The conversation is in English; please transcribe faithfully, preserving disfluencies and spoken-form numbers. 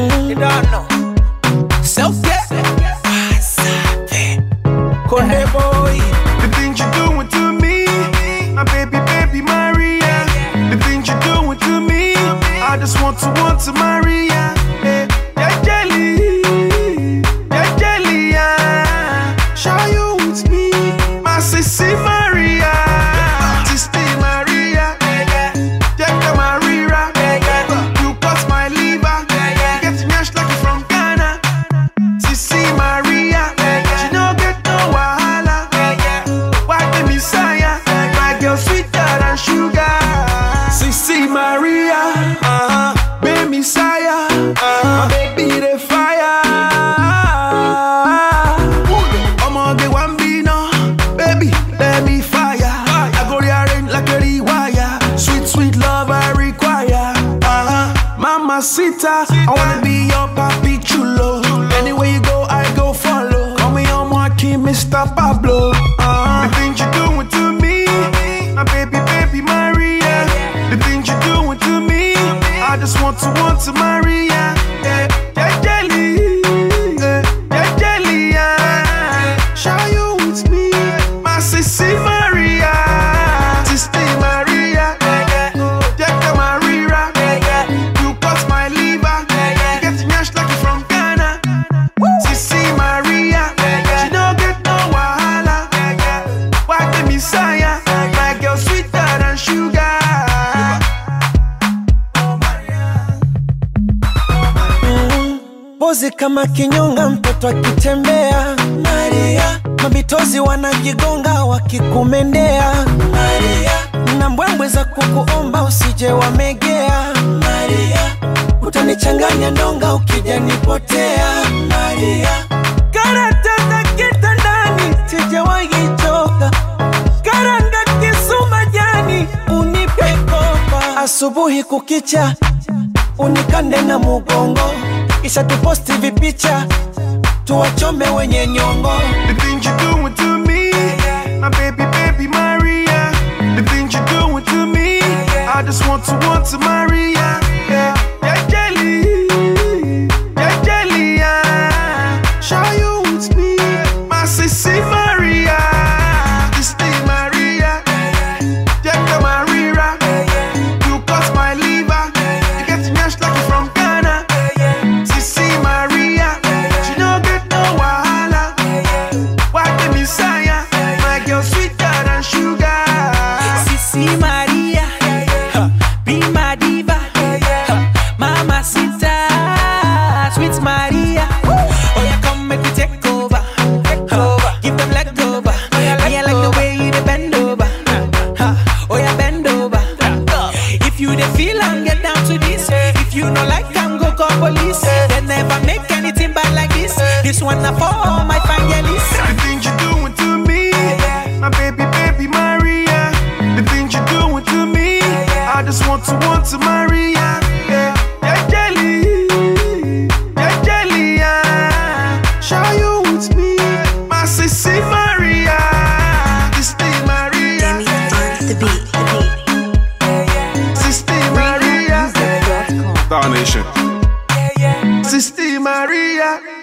You don't know. Self-care. Conde boy. The things you're doing to me, my baby, baby Maria. The things you're doing to me, I just want to, want to Maria. Yeah, yeah, jelly, yeah, jelly, yeah. Show you with me, my sissy Maria, sissy Maria, Jacka Maria. You cut my liver, you get smashed like you from Ghana, sissy Maria. She no get no wahala, why the Messiah? My girl sweeter than sugar, sissy Maria, uh-huh. Baby Messiah, uh-huh. My baby the fire. I'm on the one be no, baby, let me fire. I go rearrange like a rewire. Sweet, sweet love I require. Uh-huh. Mama Sita, I wanna be your papi chulo. Anywhere you go, I go follow. Call me on Joaquin, Mister Pablo. Uh-huh. The things you're doing to me, my baby, baby Maria. The things you're doing to me, I just want to, want to Maria. Yeah, yeah, jelly, yeah, yeah, jelly, yeah. Show you with me, my sissy Maria, sissy Maria, Jacka Maria. You cut my liver, you get smashed like you from Ghana, sissy Maria. She no get no wahala, why the Messiah? My girl sweeter than sugar. Bozi kama kinyonga mtoto akitembea Maria. Mabitozi wanajigonga wakikumendea Maria. Na mbwembwe za kukuomba usije wamegea Maria. Utanichanganya ndonga ukija nipotea Maria. Karata za kitandani sijawahi choka. Karanga kisuma jani unipe kopa. Asubuhi kukicha unikande na mugongo. Kisha tuposti vipicha tuwachome wenye nyongo. The things you're doing to me, my baby, baby Maria. The things you're doing to me, I just want to, want to Maria. Yeah, yeah, jelly, yeah, jelly, yeah. Show you with me, my sissy Maria, sissy Maria, Jacka Maria. You cut my liver, you get smashed like you from Ghana, sissy Maria. She no get no wahala, why the Messiah? My girl sweeter than sugar. Sissy Maria, huh, be my diva, huh, Mama Sita, sweet Maria. Oh yeah, come make me take over, huh, give them leg over. Me I like the way you dey bend over, huh, oh yeah, bend over. If you dey feel and get down to this, if you no like, come go call police. They never make anything bad like this. This one na for all my fangirlies. The things you're doing to me, my baby, baby Maria. The things you're doing to me, I just want to, want to Maria. Yeah, yeah, jelly, yeah, jelly, yeah. Show you with me, my sissy Maria, sissy Maria, Demi on the beat. sissy Maria, Music dot com. Star Nation, sissy Maria.